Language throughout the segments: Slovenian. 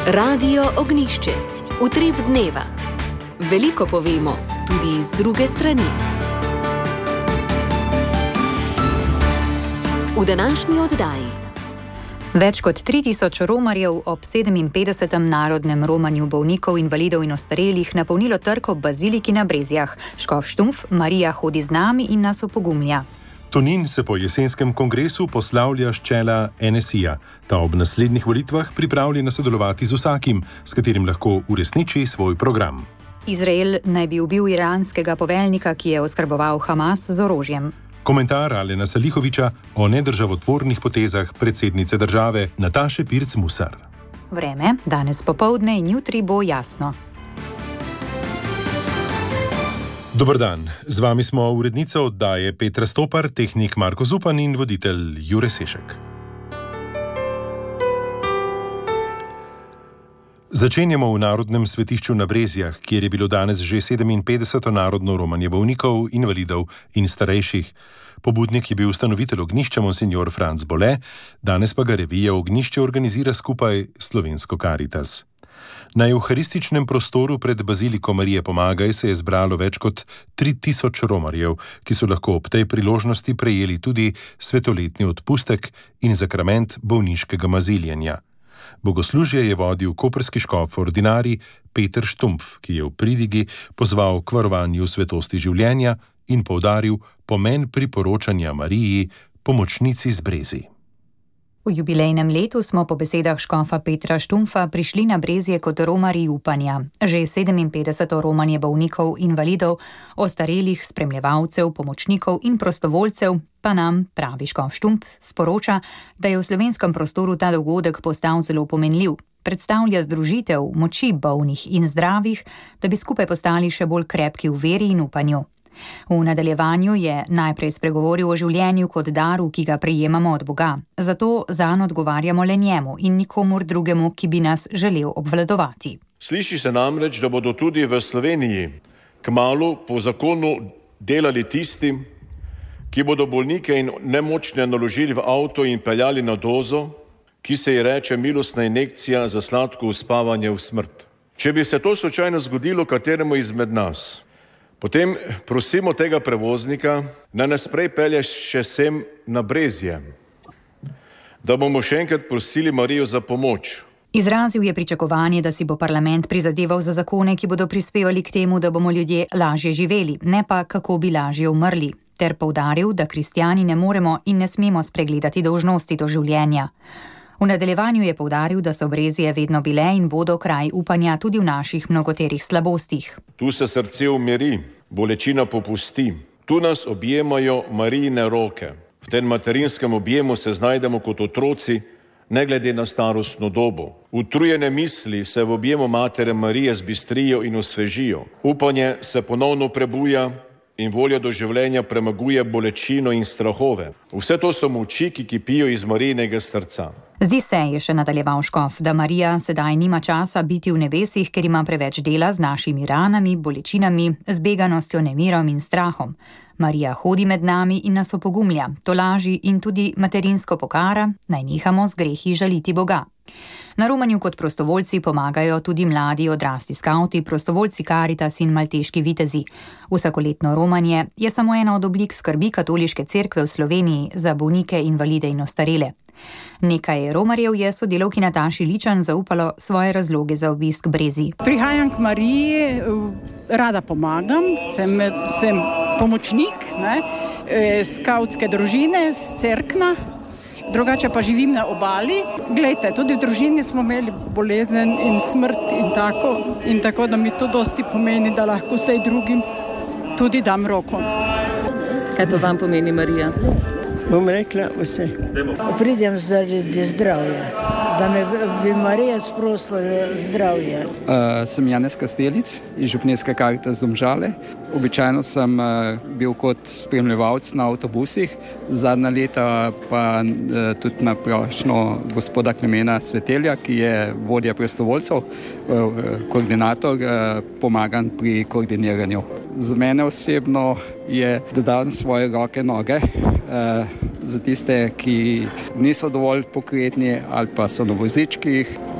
Radio Ognjišče. Utrip dneva. Veliko povemo, tudi iz druge strani. V današnji oddaji. Več kot 3000 romarjev ob 57. narodnem romanju bolnikov, invalidov in ostarelih napolnilo trg ob baziliki na Brezjah. Škof Štumpf, Marija hodi z nami in nas opogumlja. Tonin se po jesenskem kongresu poslavlja s čela NSI-ja. Ta ob naslednjih volitvah pripravljena sodelovati z vsakim, s katerim lahko uresniči svoj program. Izrael naj bi ubil iranskega poveljnika, ki je oskrboval Hamas z orožjem. Komentar Alena Salihoviča o nedržavotvornih potezah predsednice države Nataše Pirc Musar. Vreme danes popoldne in jutri bo jasno. Dober dan, z vami smo urednica oddaje Petra Stopar, tehnik Marko Zupan in voditelj Jure Sešek. Začenjamo v Narodnem svetišču na Brezjah, kjer je bilo danes že 57. narodno romanje bolnikov, invalidov in starejših. Pobudnik je bil ustanovitelj ognjišča monsignor Franc Bole, danes pa ga revija Ognjišče organizira skupaj Slovensko Karitas. Na evharističnem prostoru pred baziliko Marije Pomagaj se je zbralo več kot 3000 romarjev, ki so lahko ob tej priložnosti prejeli tudi svetoletni odpustek in zakrament bolniškega maziljenja. Bogoslužje je vodil koprski škof ordinarij Peter Štumpf, ki je v pridigi pozval k varovanju svetosti življenja in poudaril pomen priporočanja Mariji, pomočnici z Brezij. V jubilejnem letu smo po besedah škofa Petra Štumpfa prišli na Brezje kot romarji upanja. Že 57. romanje bolnikov, invalidov, ostarelih, spremljevalcev, pomočnikov in prostovoljcev pa nam, pravi škof Štumpf, sporoča, da je v slovenskem prostoru ta dogodek postal zelo pomenljiv. Predstavlja združitev moči bolnih in zdravih, da bi skupaj postali še bolj krepki v veri in upanju. V nadaljevanju je najprej spregovoril o življenju kot daru, ki ga prejemamo od Boga. Zato zanj odgovarjamo le njemu in nikomur drugemu, ki bi nas želel obvladovati. Sliši se namreč, da bodo tudi v Sloveniji kmalu po zakonu delali tisti, ki bodo bolnike in nemočne naložili v avto in peljali na dozo, ki se ji reče milostna injekcija za sladko uspavanje v smrt. Če bi se to slučajno zgodilo kateremu izmed nas, potem prosimo tega prevoznika, naj nas prej pelje še sem na Brezje, da bomo še enkrat prosili Marijo za pomoč. Izrazil je pričakovanje, da si bo parlament prizadeval za zakone, ki bodo prispevali k temu, da bomo ljudje lažje živeli, ne pa kako bi lažje umrli, ter poudaril, da kristjani ne moremo in ne smemo spregledati dolžnosti do življenja. V nadaljevanju je poudaril, da so Brezje vedno bile in bodo kraj upanja tudi v naših mnogoterih slabostih. Tu se srce umiri, bolečina popusti. Tu nas objemajo Marijine roke. V tem materinskem objemu se znajdemo kot otroci, ne glede na starostno dobo. Utrujene misli se v objemu matere Marije zbistrijo in osvežijo. Upanje se ponovno prebuja in volja do življenja premaguje bolečino in strahove. Vse to so moči, ki kipijo iz Marijinega srca. Zdi se, je še nadaljeval škof, da Marija sedaj nima časa biti v nebesih, ker ima preveč dela z našimi ranami, bolečinami, zbeganostjo, nemirom in strahom. Marija hodi med nami in nas opogumlja, tolaži in tudi materinsko pokara, naj nehamo z grehi žaliti Boga. Na romanju kot prostovoljci pomagajo tudi mladi odrasli skavti, prostovoljci Karitas in malteški vitezi. Vsakoletno romanje je samo ena od oblik skrbi katoliške cerkve v Sloveniji za bolnike, invalide in ostarele. Nekaj romarjev je sodelavki Nataši Ličan zaupalo svoje razloge za obisk Brezij. Prihajam k Mariji, rada pomagam, sem pomočnik skavtske družine z Cerkna. Drugače pa živim na obali. Glejte, tudi v družini smo imeli bolezen in smrt in tako, da mi to dosti pomeni, da lahko zdaj drugim tudi dam roko. Kaj pa vam pomeni Marija? Bom rekla vse. Pridem zaradi zdravja, da me bi Marija sprosila zdravje. Sem Janez Kastelic iz Župnijske Karitas Domžale. Običajno sem bil kot spremljevalc na avtobusih, zadnja leta pa tudi na prošnjo gospoda Klemena Svetelja, ki je vodja prostovoljcev, koordinator, pomagam pri koordiniranju. Za mene osebno je, da dam svoje roke, noge za tiste, ki niso dovolj pokretni ali pa so na vozičkih.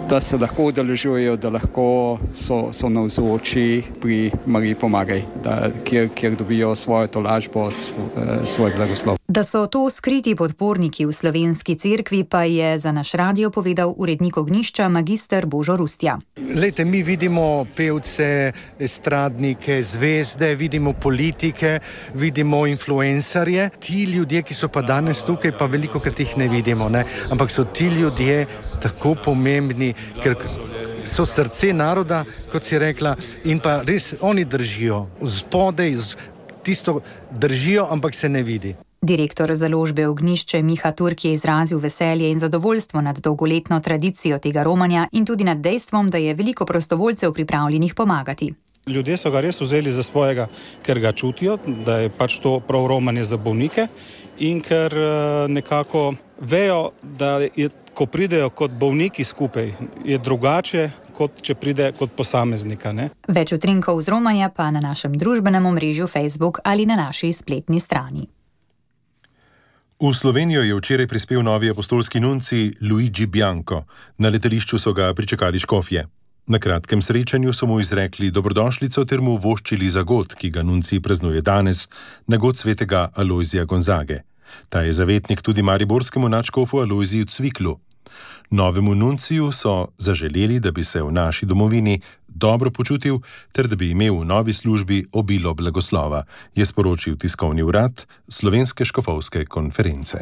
da se lahko udeležujejo, da lahko so navzoči pri Mariji pomagaj, kjer dobijo svojo tolažbo, svoj blagoslov. Da so to skriti podporniki v slovenski cerkvi, pa je za naš radio povedal urednik Ognjišča magister Božo Rustja. Lejte, mi vidimo pevce, estradnike, zvezde, vidimo politike, vidimo influencerje. Ti ljudje, ki so pa danes tukaj, pa velikokrat jih ne vidimo, ne? Ampak so ti ljudje tako pomembni, ker so srce naroda, kot si rekla, in pa res oni držijo spodaj, tisto držijo, ampak se ne vidi. Direktor založbe Ognjišče Miha Turk je izrazil veselje in zadovoljstvo nad dolgoletno tradicijo tega romanja in tudi nad dejstvom, da je veliko prostovoljcev pripravljenih pomagati. Ljudje so ga res vzeli za svojega, ker ga čutijo, da je pač to prav romanje za bolnike in ker nekako vejo, da je, ko pridejo kot bolniki skupaj, je drugače, kot če pride kot posameznika. Ne? Več utrinkov z romanja pa na našem družbenem omrežju Facebook ali na naši spletni strani. V Slovenijo je včeraj prispel novi apostolski nunci Luigi Bianco. Na letališču so ga pričakali škofje. Na kratkem srečanju so mu izrekli dobrodošlico ter mu voščili za god, ki ga nunci praznuje danes, na god svetega Alojzija Gonzage. Ta je zavetnik tudi mariborskemu nadškofu Alojziju Cviklu. Novemu nunciju so zaželeli, da bi se v naši domovini dobro počutil ter da bi imel v novi službi obilo blagoslova, je sporočil tiskovni urad Slovenske škofovske konference.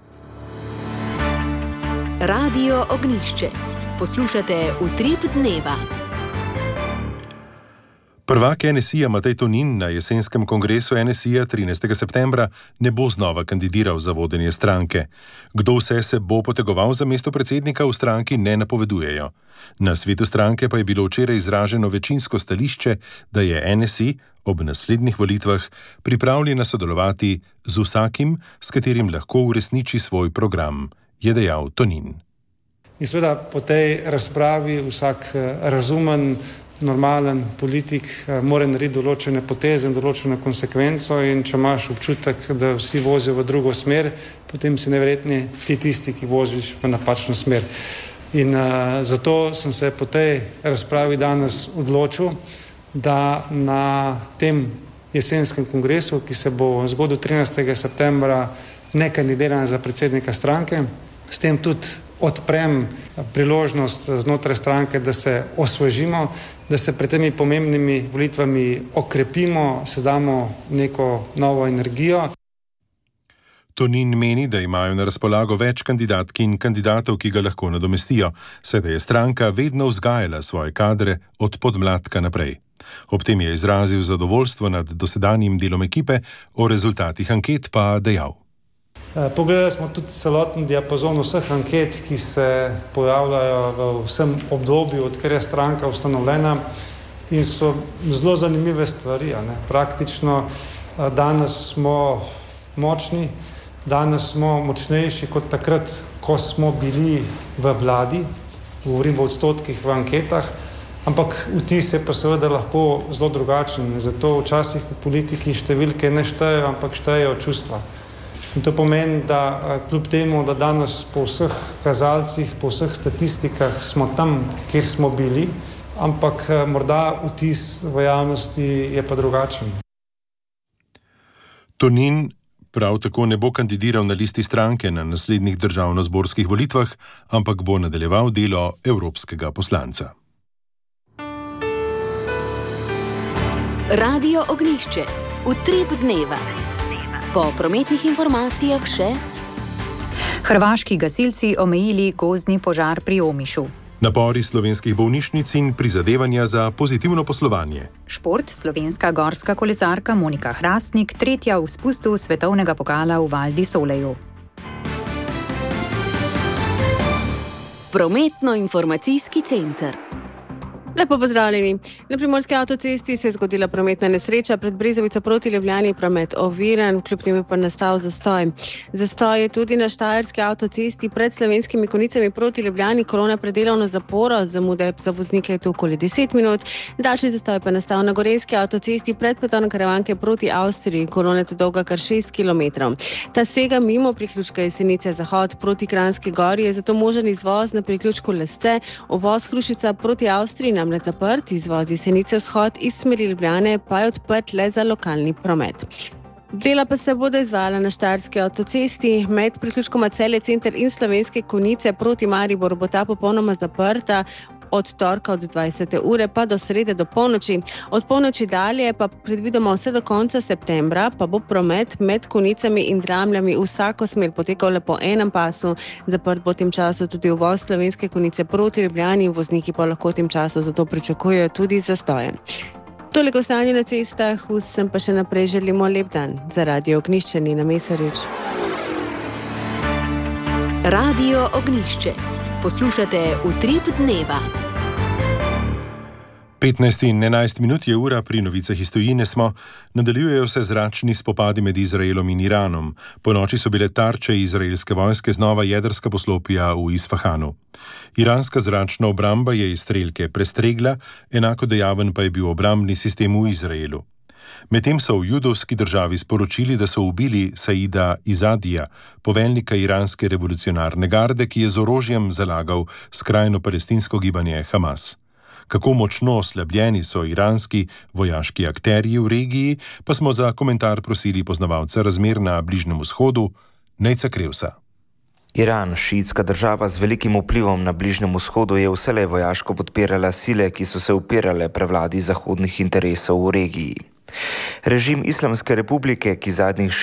Radio Ognjišče. Poslušate Utrip dneva. Prvak NSI-ja Matej Tonin na jesenskem kongresu NSI-ja 13. septembra ne bo znova kandidiral za vodenje stranke. Kdo vse se bo potegoval za mesto predsednika, v stranki ne napovedujejo. Na svetu stranke pa je bilo včeraj izraženo večinsko stališče, da je NSI ob naslednjih volitvah pripravljena sodelovati z vsakim, s katerim lahko uresniči svoj program, je dejal Tonin. In seveda po tej razpravi vsak razumen, normalen politik mora narediti določene poteze in določeno konsekvenco in če imaš občutek, da vsi vozijo v drugo smer, potem si neverjetni ti tisti, ki voziš v napačno smer. In zato sem se po tej razpravi danes odločil, da na tem jesenskem kongresu, ki se bo zgodil 13. septembra, ne kandidiram za predsednika stranke, s tem tudi odprem priložnost znotraj stranke, da se osvežimo, da se pred temi pomembnimi volitvami okrepimo, se damo neko novo energijo. Tonin meni, da imajo na razpolago več kandidatk in kandidatov, ki ga lahko nadomestijo, saj da je stranka vedno vzgajala svoje kadre od podmladka naprej. Ob tem je izrazil zadovoljstvo nad dosedanjim delom ekipe, o rezultatih anket pa dejal. Pogledali smo tudi celoten diapazon vseh anket, ki se pojavljajo v vsem obdobju, odkar je stranka ustanovljena in so zelo zanimive stvari. Praktično danes smo močni, danes smo močnejši kot takrat, ko smo bili v vladi, govorim v odstotkih v anketah, ampak vtis je pa seveda lahko zelo drugačen. Zato včasih v politiki številke ne štejejo, ampak štejejo čustva. In to pomeni, da kljub temu, da danes po vseh kazalcih, po vseh statistikah smo tam, kjer smo bili, ampak morda vtis v javnosti je pa drugačen. Tonin prav tako ne bo kandidiral na listi stranke na naslednjih državnozborskih volitvah, ampak bo nadaljeval delo evropskega poslanca. Radio Ognjišče. Utrip dneva. Po prometnih informacijah še. Hrvaški gasilci omejili gozdni požar pri Omišu. Napori slovenskih bolnišnic in prizadevanja za pozitivno poslovanje. Šport, slovenska gorska kolesarka Monika Hrastnik, tretja v spustu svetovnega pokala v Val di Soleju. Prometno-informacijski center. Lepo pozdravljeni. Na Primorski avtocesti se je zgodila prometna nesreča, pred Brezovico proti Ljubljani promet oviran, kljub temu pa nastal zastoj. Zastoj je tudi na Štajerski avtocesti pred Slovenskimi Konjicami proti Ljubljani, kolona predelovno zaporo, zamude za voznike je to okoli 10 minut, daljši zastoj pa nastal na Gorenjski avtocesti pred Potovno Karavanke proti Avstriji, kolona je dolga kar 6 km. Ta sega mimo priključka Jesenice Zahod proti Kranjski Gori, je zato možen izvoz na priključku Lesce, uvoz Hrušica proti Avstriji namreč zaprt, izvoz Jesenice Vzhod iz smeri Ljubljane pa je odprt le za lokalni promet. Dela pa se bodo izvajala na Štajerski avtocesti, med priključkoma Celje Center in Slovenske Konjice proti Mariboru bo ta popolnoma zaprta, od torka od 20. ure pa do srede do polnoči. Od polnoči dalje pa predvidoma vse do konca septembra pa bo promet med Konjicami in Dramljami vsako smer potekal le po enem pasu. Zaprt bo v tem času tudi uvoz Slovenske Konjice proti Ljubljani in vozniki pa lahko v tem času zato pričakujejo tudi zastoje. Toliko o stanju na cestah, vsem pa še naprej želimo lep dan. Za Radio Ognjišče Nina Mesarič. Radio Ognjišče. Poslušate Utrip dneva. 15 in 11 minut je ura, pri novicah iz tujine smo. Nadaljujejo se zračni spopadi med Izraelom in Iranom. Ponoči so bile tarče izraelske vojske znova jedrska poslopja v Isfahanu. Iranska zračna obramba je izstrelke prestregla, enako dejaven pa je bil obrambni sistem v Izraelu. Medtem so v judovski državi sporočili, da so ubili Saida Izadija, poveljnika iranske revolucionarne garde, ki je z orožjem zalagal skrajno palestinsko gibanje Hamas. Kako močno oslabljeni so iranski vojaški akterji v regiji, pa smo za komentar prosili poznavalca razmer na Bližnjem vzhodu, Nejca Krevsa. Iran, šiitska država z velikim vplivom na Bližnjem vzhodu, je vselej vojaško podpirala sile, ki so se upirale prevladi zahodnih interesov v regiji. Režim Islamske republike, ki zadnjih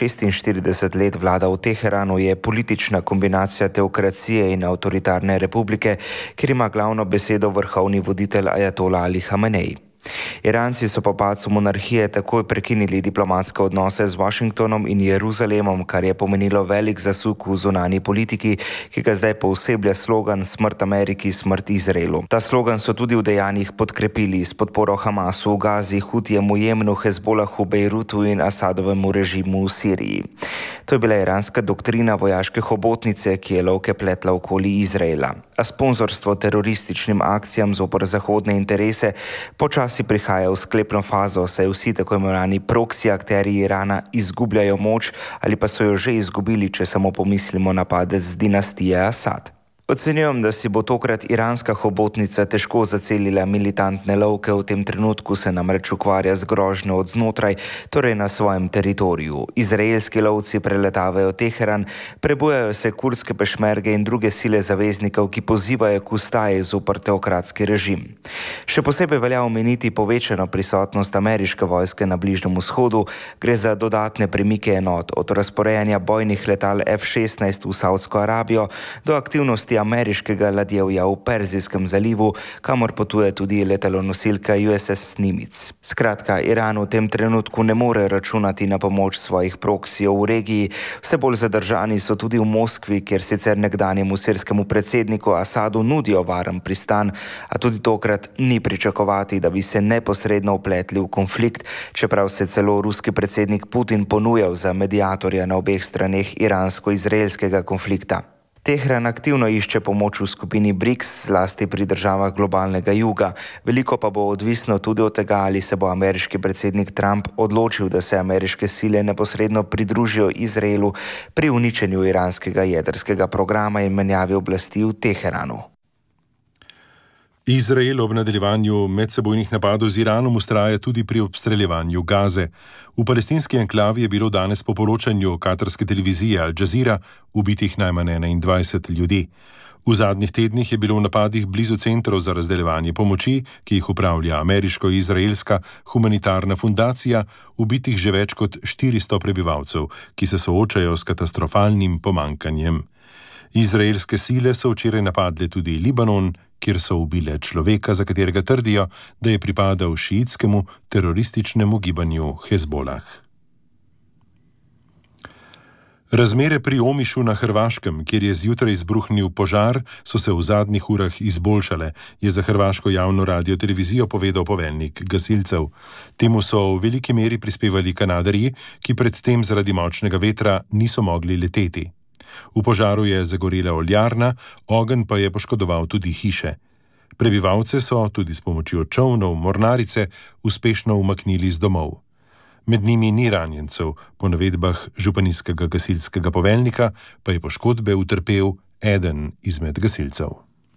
46 let vlada v Teheranu, je politična kombinacija teokracije in avtoritarne republike, kjer ima glavno besedo vrhovni voditelj ajatola Ali Hamenej. Iranci so po padcu monarhije takoj prekinili diplomatske odnose z Washingtonom in Jeruzalemom, kar je pomenilo velik zasuk v zunanji politiki, ki ga zdaj pooseblja slogan Smrt Ameriki, smrt Izraelu. Ta slogan so tudi v dejanjih podkrepili s podporo Hamasu v Gazi, Hutijem v Jemnu, Hezbolahu v Bejrutu in Asadovemu režimu v Siriji. To je bila iranska doktrina vojaške hobotnice, ki je lovke pletla okoli Izraela. A sponzorstvo terorističnim akcijam zoper zahodne interese počasi prihaja v sklepno fazo, saj vsi tako imenovani proksi akterji Irana izgubljajo moč ali pa so jo že izgubili, če samo pomislimo na padec dinastije Asad. Ocenjujem, da si bo tokrat iranska hobotnica težko zacelila militantne lovke, v tem trenutku se namreč ukvarja z grožnjo od znotraj, torej na svojem teritoriju. Izraelski lovci preletavajo Teheran, prebujajo se kurdske pešmerge in druge sile zaveznikov, ki pozivajo k ustaji zoper teokratski režim. Še posebej velja omeniti povečano prisotnost ameriške vojske na Bližnjem vzhodu, gre za dodatne premike enot, od razporejanja bojnih letal F-16 v Saudsko Arabijo do aktivnosti ameriškega ladjevja v Perzijskem zalivu, kamor potuje tudi letalonosilka USS Nimitz. Skratka, Iran v tem trenutku ne more računati na pomoč svojih proksijev v regiji, vse bolj zadržani so tudi v Moskvi, kjer sicer nekdanjemu sirskemu predsedniku Asadu nudijo varen pristan, a tudi tokrat ni pričakovati, da bi se neposredno vpletli v konflikt, čeprav se celo ruski predsednik Putin ponujal za mediatorja na obeh straneh iransko-izraelskega konflikta. Teheran aktivno išče pomoč v skupini BRICS, zlasti pri državah globalnega juga. Veliko pa bo odvisno tudi od tega, ali se bo ameriški predsednik Trump odločil, da se ameriške sile neposredno pridružijo Izraelu pri uničenju iranskega jedrskega programa in menjavi oblasti v Teheranu. Izrael ob nadaljevanju medsebojnih napadov z Iranom ustraja tudi pri obstreljevanju Gaze. V palestinski enklavi je bilo danes po poročanju katarske televizije Al Jazeera ubitih najmanj 21 ljudi. V zadnjih tednih je bilo v napadih blizu centrov za razdeljevanje pomoči, ki jih upravlja ameriško-izraelska humanitarna fundacija, ubitih že več kot 400 prebivalcev, ki se soočajo s katastrofalnim pomanjkanjem. Izraelske sile so včeraj napadle tudi Libanon, kjer so ubile človeka, za katerega trdijo, da je pripadal šiitskemu terorističnemu gibanju Hezbolah. Razmere pri Omišu na Hrvaškem, kjer je zjutraj izbruhnil požar, so se v zadnjih urah izboljšale, je za hrvaško javno radio-televizijo povedal poveljnik gasilcev. Temu so v veliki meri prispevali Kanadarji, ki predtem zaradi močnega vetra niso mogli leteti. V požaru je zagorela oljarna, ogenj pa je poškodoval tudi hiše. Prebivalce so tudi s pomočjo čolnov mornarice uspešno umaknili z domov. Med njimi ni ranjencev, po navedbah županijskega gasilskega poveljnika pa je poškodbe utrpel eden izmed gasilcev.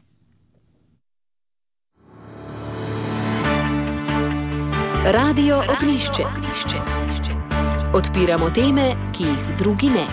Radio Ognjišče. Odpiramo teme, ki jih drugi ne.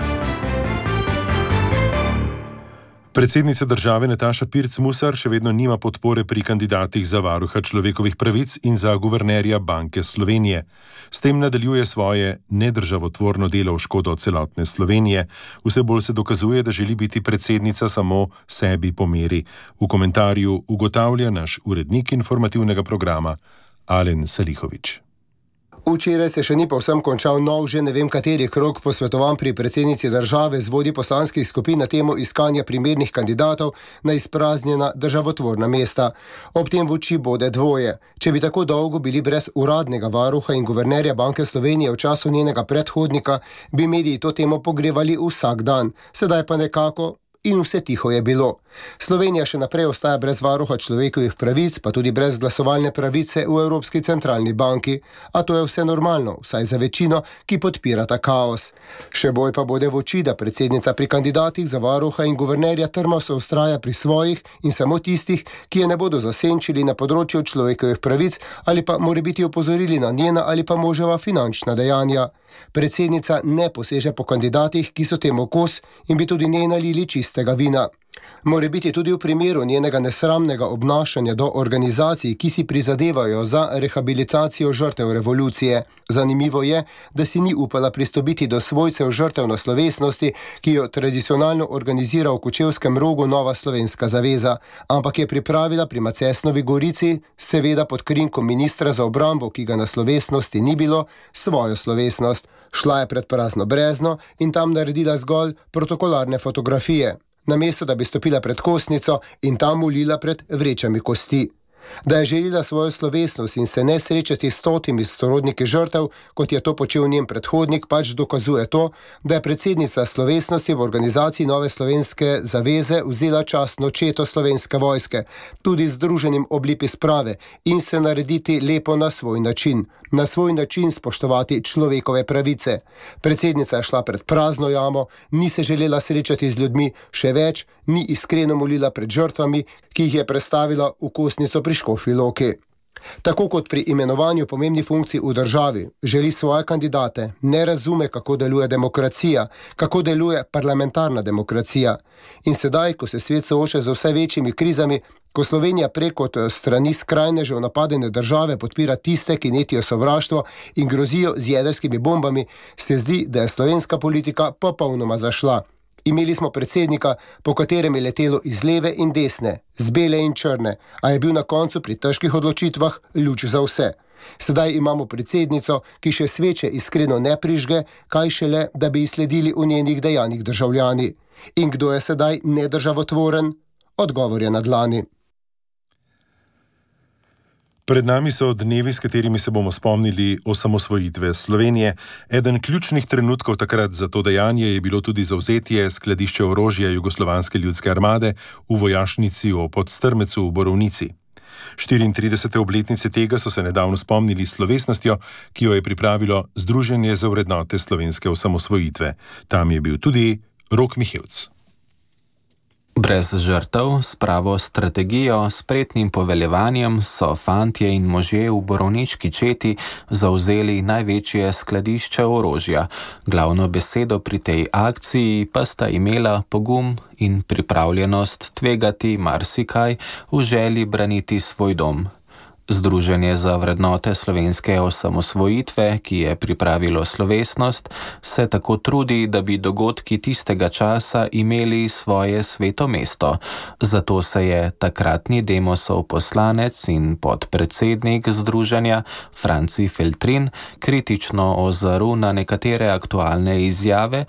Predsednica države Nataša Pirc Musar še vedno nima podpore pri kandidatih za varuha človekovih pravic in za guvernerja Banke Slovenije. S tem nadaljuje svoje nedržavotvorno delo v škodo celotne Slovenije. Vse bolj se dokazuje, da želi biti predsednica samo sebi po meri. V komentarju ugotavlja naš urednik informativnega programa Alen Salihović. Včeraj se še ni povsem končal nov, že ne vem kateri krog posvetovanj pri predsednici države z vodji poslanskih skupin na temo iskanja primernih kandidatov na izpraznjena državotvorna mesta. Ob tem v oči bode dvoje. Če bi tako dolgo bili brez uradnega varuha in guvernerja Banke Slovenije v času njenega predhodnika, bi mediji to temo pogrevali vsak dan. Sedaj pa nekako in vse tiho je bilo. Slovenija še naprej ostaja brez varuha človekovih pravic, pa tudi brez glasovalne pravice v Evropski centralni banki. A to je vse normalno, vsaj za večino, ki podpira ta kaos. Še bolj pa bode v oči, da predsednica pri kandidatih za varuha in guvernerja trmasto vztraja pri svojih in samo tistih, ki je ne bodo zasenčili na področju človekovih pravic ali pa morebiti opozorili na njena ali pa moževa finančna dejanja. Predsednica ne poseže po kandidatih, ki so temu kos in bi tudi ne nalili čistega vina. More biti tudi v primeru njenega nesramnega obnašanja do organizacij, ki si prizadevajo za rehabilitacijo žrtev revolucije. Zanimivo je, da si ni upala pristopiti do svojcev žrtev na slovesnosti, ki jo tradicionalno organizira v Kočevskem Rogu Nova slovenska zaveza, ampak je pripravila pri Macesnovi Gorici, seveda pod krinko ministra za obrambo, ki ga na slovesnosti ni bilo, svojo slovesnost. Šla je pred prazno brezno in tam naredila zgolj protokolarne fotografije, namesto da bi stopila pred kostnico in tam molila pred vrečami kosti. Da je želela svojo slovesnost in se ne srečati s stotimi sorodniki žrtev, kot je to počel njen predhodnik, pač dokazuje to, da je predsednica slovesnosti v organizaciji Nove slovenske zaveze vzela častno četo slovenske vojske, tudi z združenim oblipi sprave in se narediti lepo na svoj način spoštovati človekove pravice. Predsednica je šla pred prazno jamo, ni se želela srečati z ljudmi, še več, ni iskreno molila pred žrtvami, ki jih je predstavila v kostnico pri Škofji Loki. Tako kot pri imenovanju pomembnih funkcij v državi, želi svoje kandidate, ne razume, kako deluje demokracija, kako deluje parlamentarna demokracija. In sedaj, ko se svet sooča z vse večjimi krizami, ko Slovenija preko strani skrajnežev napadene države podpira tiste, ki netijo sovraštvo in grozijo z jedrskimi bombami, se zdi, da je slovenska politika popolnoma zašla. Imeli smo predsednika, po katerem je letelo iz leve in desne, z bele in črne, a je bil na koncu pri težkih odločitvah luč za vse. Sedaj imamo predsednico, ki še sveče iskreno ne prižge, kaj šele, da bi izsledili v njenih dejanjih državljani. In kdo je sedaj nedržavotvoren? Odgovor je na dlani. Pred nami so dnevi, s katerimi se bomo spomnili osamosvojitve Slovenije. Eden ključnih trenutkov takrat za to dejanje je bilo tudi zavzetje skladišča orožja Jugoslovanske ljudske armade v vojašnici v Podstrmecu v Borovnici. 34. obletnice tega so se nedavno spomnili s slovesnostjo, ki jo je pripravilo Združenje za vrednote slovenske osamosvojitve. Tam je bil tudi Rok Mihevc. Brez žrtev, s pravo strategijo, spretnim poveljevanjem so fantje in možje v borovnički četi zavzeli največje skladišče orožja. Glavno besedo pri tej akciji pa sta imela pogum in pripravljenost tvegati marsikaj v želji braniti svoj dom. Združenje za vrednote slovenske osamosvojitve, ki je pripravilo slovesnost, se tako trudi, da bi dogodki tistega časa imeli svoje sveto mesto. Zato se je takratni Demosov poslanec in podpredsednik združenja Franci Feltrin kritično ozrl na nekatere aktualne izjave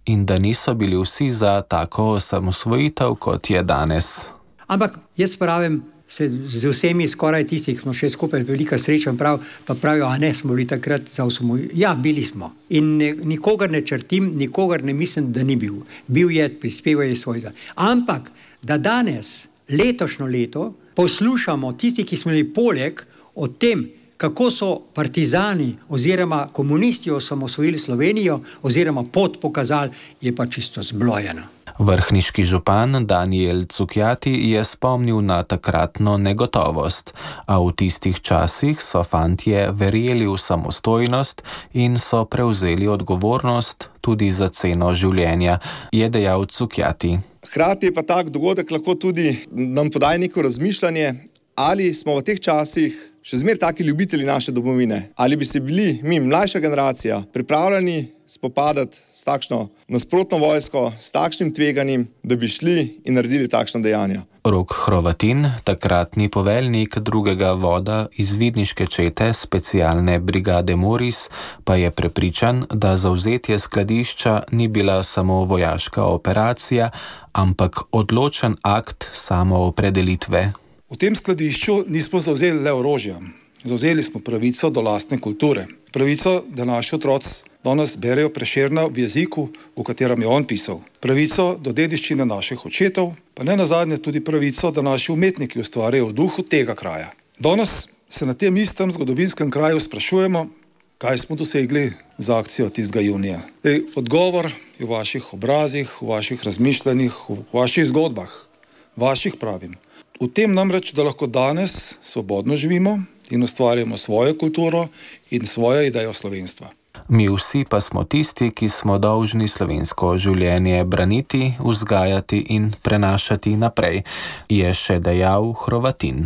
in da niso bili vsi za tako osamosvojitev, kot je danes. Ampak jaz pravim, se z vsemi skoraj tistih, smo še skupaj velika sreča, pa pravijo, a ne, smo bili takrat za osamosvojitev. Ja, bili smo. In nikogar ne črtim, nikogar ne mislim, da ni bil. Bil je, prispeval je svojega. Ampak, da danes, letošnjo leto, poslušamo tisti, ki smo imeli poleg o tem, kako so partizani oziroma komunisti osamosvojili Slovenijo oziroma pot pokazali, je pa čisto zblojeno. Vrhniški župan Daniel Cukjati je spomnil na takratno negotovost, a v tistih časih so fantje verjeli v samostojnost in so prevzeli odgovornost tudi za ceno življenja, je dejal Cukjati. Hkrati je pa tak dogodek lahko tudi nam podaja neko razmišljanje, ali smo v teh časih še zmeraj taki ljubitelji naše domovine, ali bi se bili mi, mlajša generacija, pripravljeni spopadati s takšno nasprotno vojsko, s takšnim tveganjem, da bi šli in naredili takšna dejanja. Rok Hrovatin, takratni poveljnik drugega voda iz vidniške čete specialne brigade Moris, pa je prepričan, da zavzetje skladišča ni bila samo vojaška operacija, ampak odločen akt samoopredelitve. V tem skladišču nismo zavzeli le orožja. Zavzeli smo pravico do lastne kulture. Pravico, da naši otroci danes berejo Prešerna v jeziku, v katerem je on pisal. Pravico do dediščine naših očetov, pa ne nazadnje tudi pravico, da naši umetniki ustvarjajo v duhu tega kraja. Danes se na tem istem zgodovinskem kraju sprašujemo, kaj smo dosegli za akcijo tistega junija. Odgovor je v vaših obrazih, v vaših razmišljanjih, v vaših zgodbah. Vaših pravim. V tem namreč, da lahko danes svobodno živimo in ustvarjamo svojo kulturo in svojo idejo slovenstva. Mi vsi pa smo tisti, ki smo dolžni slovensko življenje braniti, vzgajati in prenašati naprej, je še dejal Hrovatin.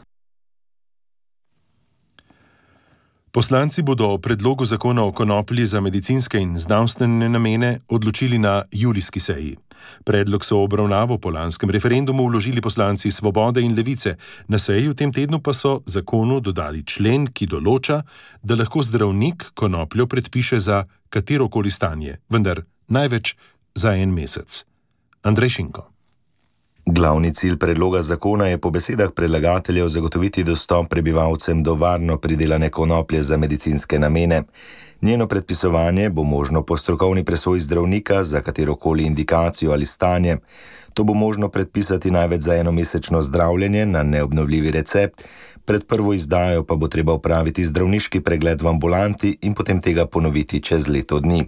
Poslanci bodo o predlogu zakona o konoplji za medicinske in znanstvene namene odločili na julijski seji. Predlog so v obravnavo po lanskem referendumu vložili poslanci Svobode in Levice. Na seji v tem tednu pa so zakonu dodali člen, ki določa, da lahko zdravnik konopljo predpiše za katerokoli stanje, vendar največ za 1 mesec. Andrej Šinko. Glavni cilj predloga zakona je po besedah predlagateljev zagotoviti dostop prebivalcem do varno pridelane konoplje za medicinske namene. Njeno predpisovanje bo možno po strokovni presoji zdravnika za katerokoli indikacijo ali stanje. To bo možno predpisati največ za 1-mesečno zdravljenje na neobnovljivi recept, pred prvo izdajo pa bo treba opraviti zdravniški pregled v ambulanti in potem tega ponoviti čez leto dni.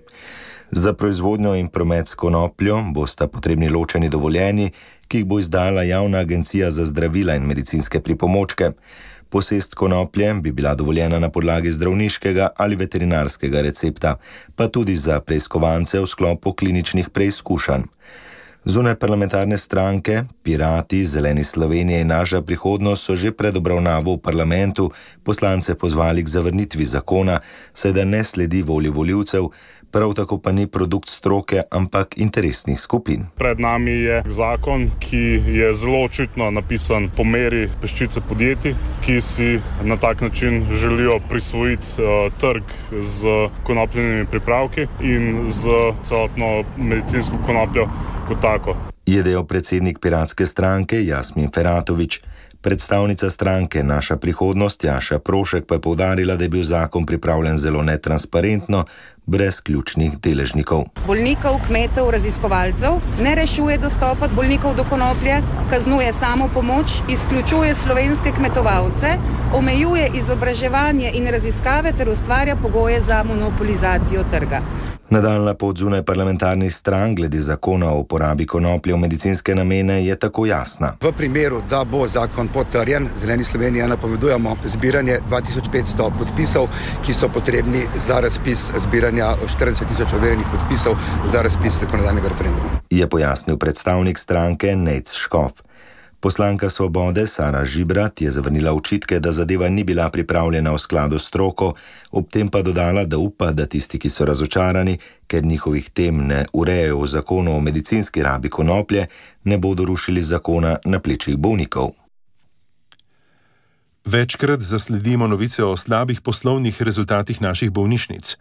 Za proizvodnjo in promet s konopljo bosta potrebni ločeni dovoljenji, ki jih bo izdala Javna agencija za zdravila in medicinske pripomočke. Posest konoplje bi bila dovoljena na podlagi zdravniškega ali veterinarskega recepta, pa tudi za preiskovance v sklopu kliničnih preizkušanj. Zunaj parlamentarne stranke, Pirati, Zeleni Slovenije in Naša prihodnost so že pred obravnavo v parlamentu poslance pozvali k zavrnitvi zakona, saj da ne sledi volji volivcev, prav tako pa ni produkt stroke, ampak interesnih skupin. Pred nami je zakon, ki je zelo očitno napisan po meri peščice podjetij, ki si na tak način želijo prisvojiti trg z konopljenimi pripravki in z celotno medicinsko konopljo kot tako. Je dejal predsednik Piratske stranke Jasmin Feratović. Predstavnica stranke Naša prihodnost Jaša Prošek pa je poudarila, da je bil zakon pripravljen zelo netransparentno, brez ključnih deležnikov. Bolnikov, kmetov, raziskovalcev ne rešuje dostopa bolnikov do konoplje, kaznuje samo pomoč, izključuje slovenske kmetovalce, omejuje izobraževanje in raziskave ter ustvarja pogoje za monopolizacijo trga. Nadaljna pot zunaj parlamentarnih strank glede zakona o uporabi konoplje v medicinske namene je tako jasna. V primeru, da bo zakon potrjen, Zeleni Sloveniji napovedujemo zbiranje 2500 podpisov, ki so potrebni za razpis zbiranja 40.000 overjenih podpisov za razpis zakonodajnega referenduma. Je pojasnil predstavnik stranke Nejc Škof. Poslanka Svobode Sara Žibrat je zavrnila očitke, da zadeva ni bila pripravljena v skladu s stroko, ob tem pa dodala, da upa, da tisti, ki so razočarani, ker njihovih tem ne urejajo v zakonu o medicinski rabi konoplje, ne bodo rušili zakona na plečih bolnikov. Večkrat zasledimo novice o slabih poslovnih rezultatih naših bolnišnic.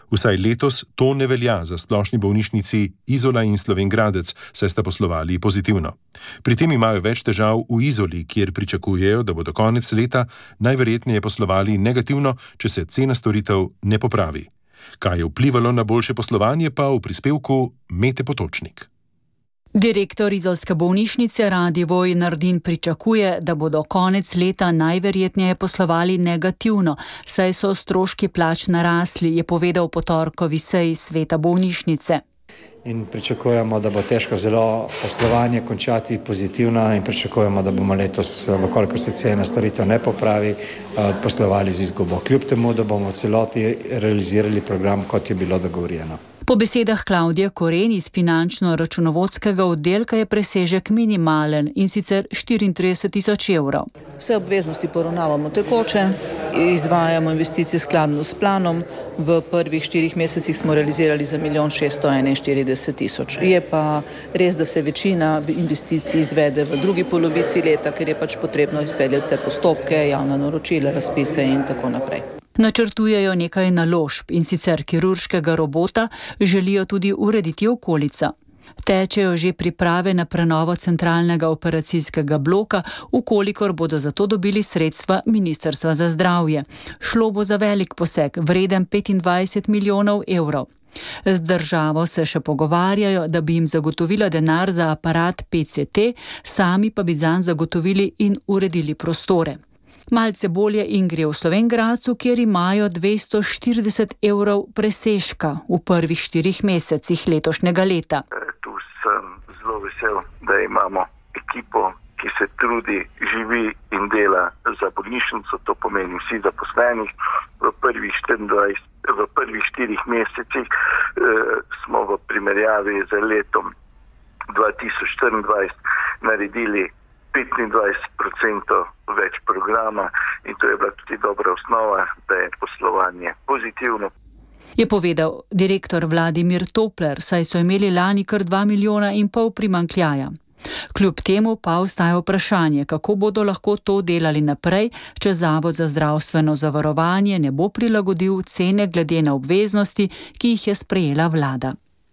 Vsaj letos to ne velja za splošni bolnišnici Izola in Slovenj Gradec, saj sta poslovali pozitivno. Pri tem imajo več težav v Izoli, kjer pričakujejo, da bodo konec leta najverjetneje poslovali negativno, če se cena storitev ne popravi. Kaj je vplivalo na boljše poslovanje, pa v prispevku Mete Potočnik. Direktor izolske bolnišnice Radivoj Nardin pričakuje, da bodo konec leta najverjetneje poslovali negativno, saj so stroški plač narasli, je povedal po torkovi seji sveta bolnišnice. In pričakujemo, da bo težko zelo poslovanje končati pozitivno in pričakujemo, da bomo letos, koliko se cena storitev ne popravi, poslovali z izgubo. Kljub temu, da bomo v celoti realizirali program, kot je bilo dogovorjeno. Po besedah Klavdije Koren iz finančno-računovodskega oddelka je presežek minimalen in sicer 34.000 evrov. Vse obveznosti poravnavamo tekoče, izvajamo investicije skladno s planom. V prvih 4 mesecih smo realizirali za 1.641.000. Je pa res, da se večina investicij izvede v drugi polovici leta, ker je pač potrebno izpeljati vse postopke, javna naročila, razpise in tako naprej. Načrtujejo nekaj naložb in sicer kirurškega robota, želijo tudi urediti okolico. Tečejo že priprave na prenovo centralnega operacijskega bloka, ukolikor bodo za to dobili sredstva Ministrstva za zdravje. Šlo bo za velik poseg, vreden 25 milijonov evrov. Z državo se še pogovarjajo, da bi jim zagotovila denar za aparat PCT, sami pa bi zanj zagotovili in uredili prostore. Malce bolje in gre v Slovenj Gradcu, kjer imajo 240 evrov presežka v prvih 4 mesecih letošnjega leta. Tu sem zelo vesel, da imamo ekipo, ki se trudi, živi in dela za bolnišnico, to pomeni vsi zaposlenih. V prvih 4 mesecih smo v primerjavi z letom 2024 naredili 25% več programa in to je bila tudi dobra osnova, da je poslovanje pozitivno. Je povedal direktor Vladimir Topler, saj so imeli lani kar 2,5 milijona primanjkljaja. Kljub temu pa ostaja vprašanje, kako bodo lahko to delali naprej, če Zavod za zdravstveno zavarovanje ne bo prilagodil cene glede na obveznosti, ki jih je sprejela vlada.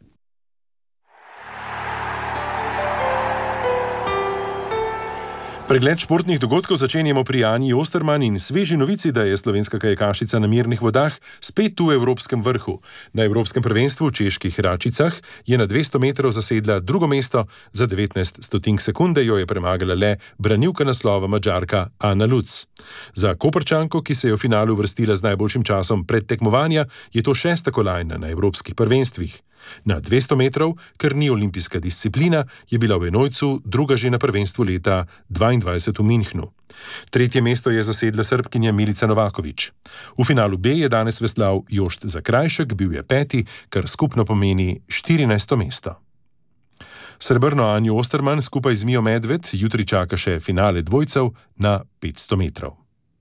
Pregled športnih dogodkov začenjamo pri Anji Osterman in sveži novici, da je slovenska kajakašica na mirnih vodah spet v evropskem vrhu. Na evropskem prvenstvu v čeških Račicah je na 200 metrov zasedla drugo mesto, za 19 stotink sekunde jo je premagala le branilka naslova Madžarka Ana Luc. Za Koprčanko, ki se je v finalu uvrstila z najboljšim časom predtekmovanja, je to 6. kolajna na evropskih prvenstvih. Na 200 metrov, ker ni olimpijska disciplina, je bila v enojcu druga že na prvenstvu leta 2022 v Minhnu. Tretje mesto je zasedla Srbkinja Milica Novakovič. V finalu B je danes veslal Jošt Zakrajšek, bil je 5., kar skupno pomeni 14. mesto. Srebrno Anjo Osterman skupaj z Mijo Medved jutri čaka še finale dvojcev na 500 metrov.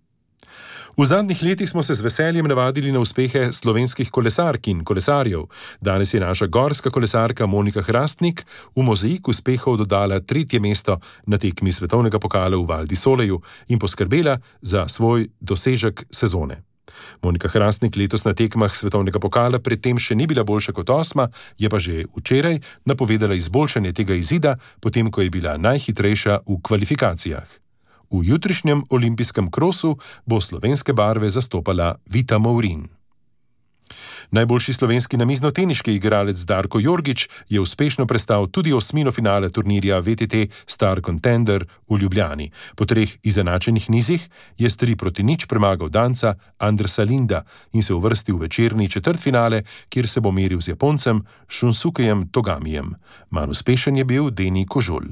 V zadnjih letih smo se z veseljem navadili na uspehe slovenskih kolesark in kolesarjev. Danes je naša gorska kolesarka Monika Hrastnik v mozaik uspehov dodala 3. mesto na tekmi svetovnega pokala v Val di Soleju in poskrbela za svoj dosežek sezone. Monika Hrastnik letos na tekmah svetovnega pokala predtem še ni bila boljša kot 8., je pa že včeraj napovedala izboljšanje tega izida, potem ko je bila najhitrejša v kvalifikacijah. V jutrišnjem olimpijskem krosu bo slovenske barve zastopala Vita Mourin. Najboljši slovenski namiznoteniški igralec Darko Jorgič je uspešno prestal tudi osmino finale turnirja VTT Star Contender v Ljubljani. Po 3 izenačenih nizih je s 3-0 premagal Danca Andresa Linda in se uvrstil v večerni četrtfinale, kjer se bo meril z Japoncem Shunsukejem Togamijem. Manj uspešen je bil Deni Kožul.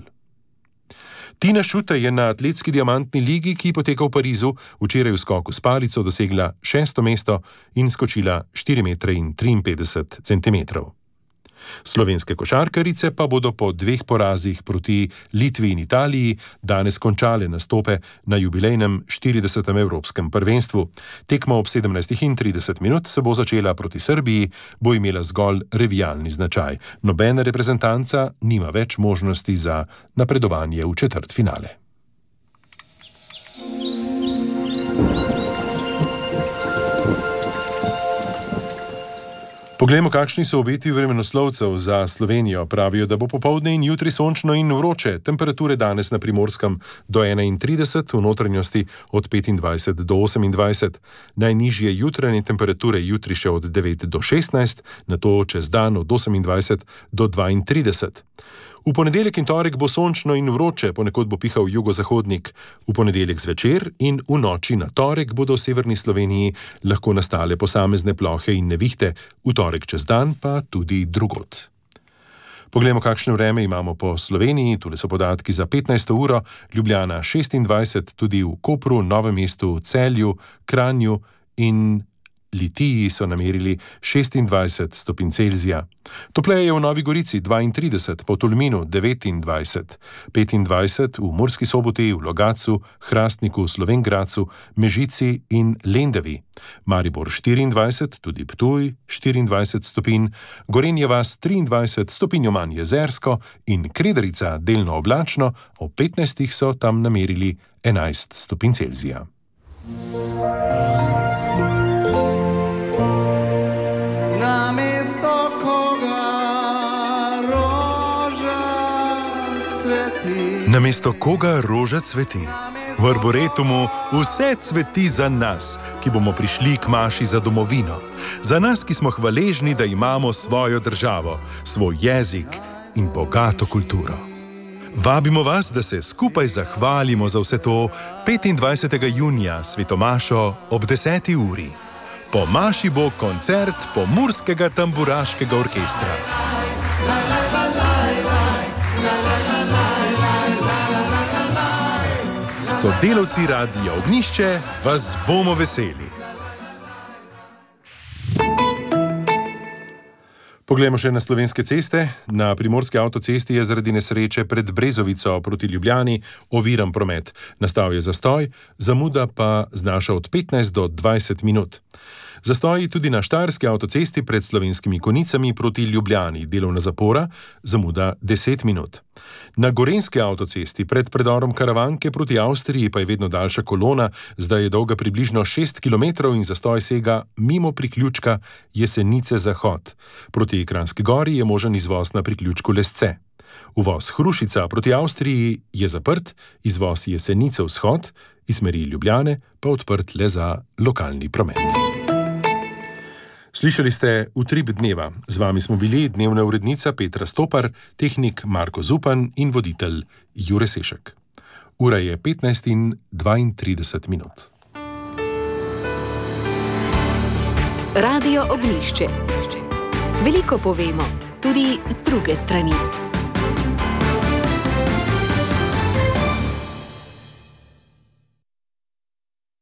Tina Šutej je na atletski diamantni ligi, ki poteka v Parizu, včeraj v skoku s palico dosegla 6. mesto in skočila 4,53 cm. Slovenske košarkarice pa bodo po 2 porazih proti Litvi in Italiji danes končale nastope na jubilejnem 40. evropskem prvenstvu. Tekma ob 17:30 se bo začela proti Srbiji, bo imela zgolj revijalni značaj. Nobena reprezentanca nima več možnosti za napredovanje v četrtfinale. Poglejmo, kakšni so obeti vremenoslovcev za Slovenijo. Pravijo, da bo popoldne in jutri sončno in vroče. Temperature danes na Primorskem do 31, v notranjosti od 25 do 28. Najnižje jutranje temperature jutri še od 9 do 16, nato čez dan od 28 do 32. V ponedeljek in torek bo sončno in vroče, ponekod bo pihal jugozahodnik. V ponedeljek zvečer in v noči na torek bodo v severni Sloveniji lahko nastale posamezne plohe in nevihte, v torek čez dan pa tudi drugod. Poglejmo, kakšno vreme imamo po Sloveniji. Tule so podatki za 15. uro, Ljubljana 26, tudi v Kopru, Novem mestu, Celju, Kranju in Litiji so namerili 26 stopinj Celzija. Topleje je v Novi Gorici 32, po Tolminu 29, 25 v Murski Soboti, v Logatcu, Hrastniku, Slovenj Gradcu, Mežici in Lendavi. Maribor 24, tudi Ptuj 24 stopinj, Gorenje vas 23, stopinjo manj Jezersko in Kredarica delno oblačno, ob 15 so tam namerili 11 stopinj Celzija. Namesto koga roža cveti? V Arboretumu vse cveti za nas, ki bomo prišli k maši za domovino. Za nas, ki smo hvaležni, da imamo svojo državo, svoj jezik in bogato kulturo. Vabimo vas, da se skupaj zahvalimo za vse to 25. junija svetomašo ob 10. uri. Po maši bo koncert Pomurskega tamburaškega orkestra. Sodelavci Radia Ognjišče vas bomo veseli. Poglejmo še na slovenske ceste. Na Primorski avtocesti je zaradi nesreče pred Brezovico proti Ljubljani oviran promet. Nastal je zastoj, zamuda pa znaša od 15 do 20 minut. Zastoji tudi na Štajerski avtocesti pred Slovenskimi Konicami proti Ljubljani, delovna zapora, zamuda 10 minut. Na Gorenjski avtocesti pred predorom Karavanke proti Avstriji pa je vedno daljša kolona, zdaj je dolga približno 6 km in zastoj sega mimo priključka Jesenice-Zahod. Proti Kranjski Gori je možen izvoz na priključku Lesce. Uvoz Hrušica proti Avstriji je zaprt, izvoz Jesenice-Vzhod iz smeri Ljubljane pa odprt le za lokalni promet. Slišali ste Utrip dneva. Z vami smo bili dnevna urednica Petra Stopar, tehnik Marko Zupan in voditelj Jure Sešek. Ura je 15:32 minut. Radio Ognjišče. Veliko povemo, tudi z druge strani.